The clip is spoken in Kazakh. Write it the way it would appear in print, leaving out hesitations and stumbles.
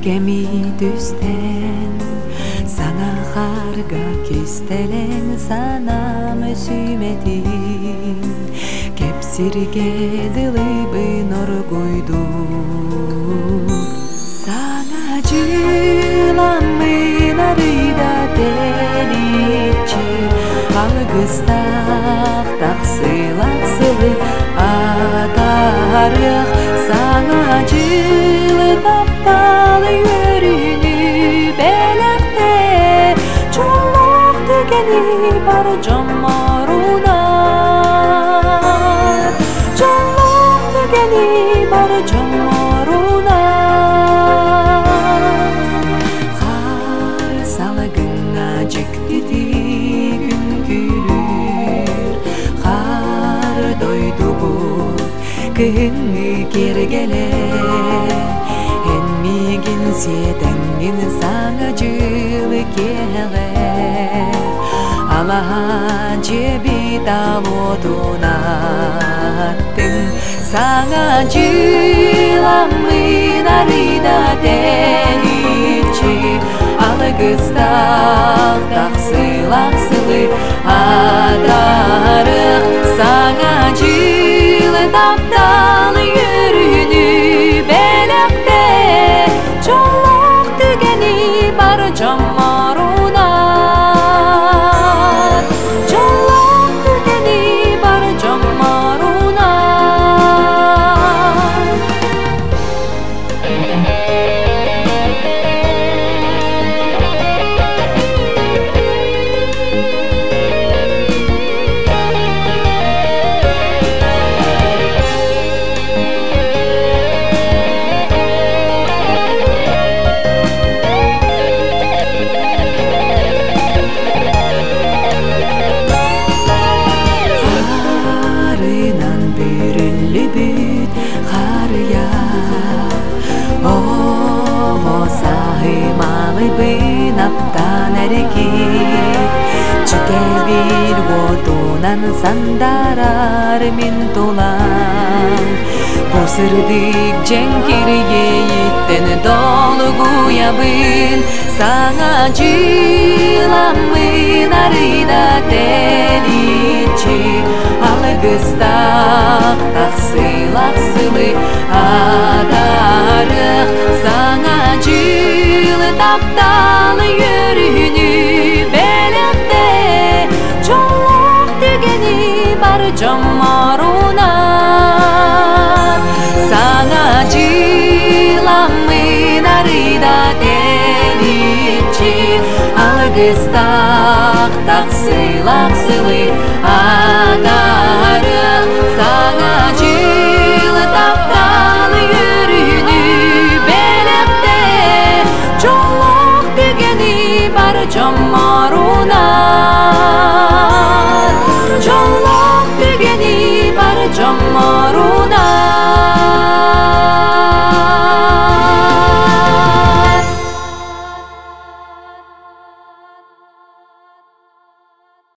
кеми түстен саңа харга кистелен санам сүйметин кепсирге дылыбын оргуйду саңа жыламын арыда деличи алгыстак таксылаксылы атарых саңа жылы тапталы өрүнү белекте чоңок дегени бар жоморуна чоңок дегени бар жоморуна кар салыгыңа жиктити күн күлүр кар дойдубу кыһыҥҥы кергеле энмигин сиэтэҥҥин саҥа дьыылы киэҕэ алаһа дьиэбит алуотунаттыҥ саҥа дьыыламмын арыда дэличи алыгыстаах тахсылахсылы атарых саҥа дьыылы тапталы өрүнү белекте чоңок дегени бар жоморуна чоңок дегени бар жоморуна аптан эреки чүкебил отунан сандарар мин тулан бусырдык жеңкирейиттен долгуябын саҥа жыламмын арыда деличи алыгыстаах тахсылахсылы атарых саҥа жылы тапталы өрүнү белекте чоңок дегени бар жоморуна саҥа жыламмын арыда деличи алыгыстаах таксылаксылы